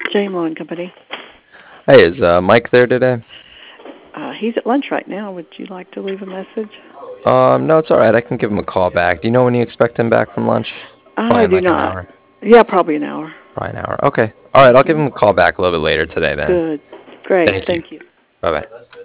JMO and Company. Hey, is Mike there today? He's at lunch right now. Would you like to leave a message? No, it's all right. I can give him a call back. Do you know when you expect him back from lunch? Probably I in do like an not. hour. Yeah, probably an hour. Probably an hour. Okay. All right, I'll give him a call back a little bit later today then. Good. Great. Thank you. Thank you. Bye bye.